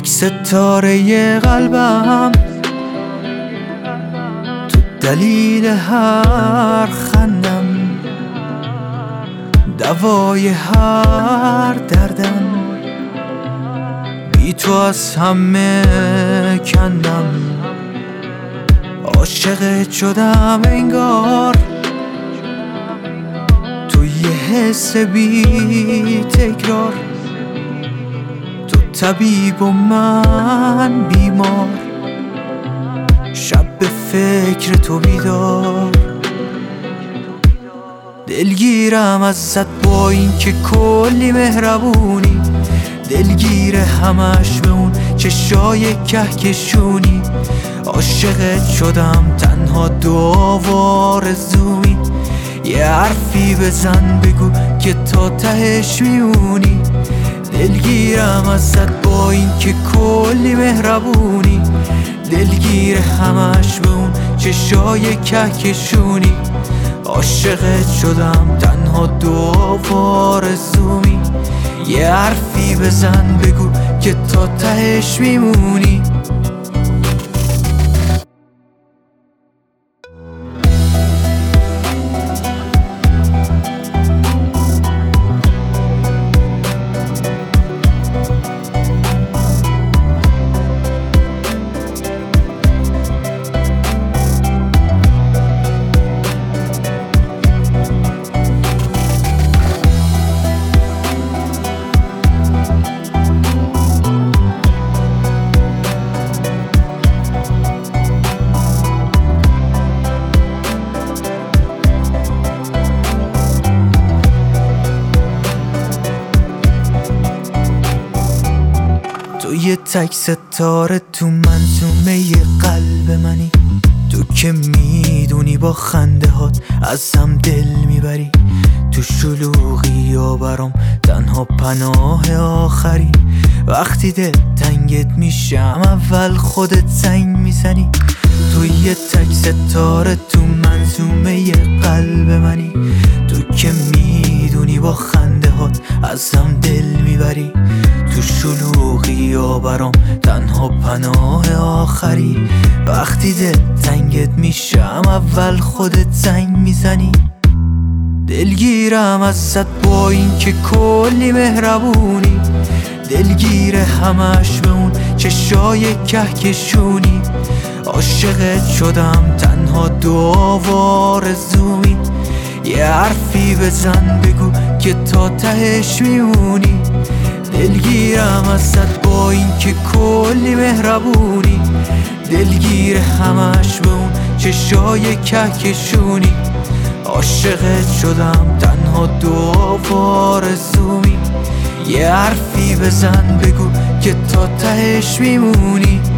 تک ستاره قلبم، تو دلیل هر خندم، دوای هر دردم. بی تو از همه کندم، عاشقت شدم انگار. تو یه حس بی تکرار، تو طبیب و من بیمار. شب به فکر تو بیدار، دلگیرم ازت با این که کلی مهربونی. دلگیر همش به اون چشای کهکشونی. عاشقت شدم تنها دعا و آرزویی. یه حرفی بزن بگو که تا تهش میمونی. دلگیرم ازت با این که کلی مهربونی. دلگیر همش به اون چشای کهکشونی. عاشقت شدم تنها دعا و آرزویی. یه حرفی بزن بگو که تا تهش میمونی. تو یه تک ستاره تو منظومه ی قلب منی. تو که میدونی با خنده هات ازم دل میبری. تو شلوغی ها برام تنها پناه آخری. وقتی دل تنگت میشم اول خودت زنگ میزنی. تو یه تک ستاره تو منظومه ی قلب منی. تو که میدونی با خنده هات ازم دل میبری. تو شلوغی ها برام تنها پناه آخری. وقتی دل تنگت میشم اول خودت زنگ میزنی. دلگیرم ازت با این که کلی مهربونی. دلگیر همش به اون چشای کهکشونی. عاشقت شدم تنها دعا و آرزویی. یه حرفی بزن بگو که تا تهش میمونی. دلگیرم ازت با این که کلی مهربونی. دلگیر همش به اون چشای کهکشونی. عاشقت شدم تنها دعا و آرزویی. یه حرفی بزن بگو که تا تهش میمونی.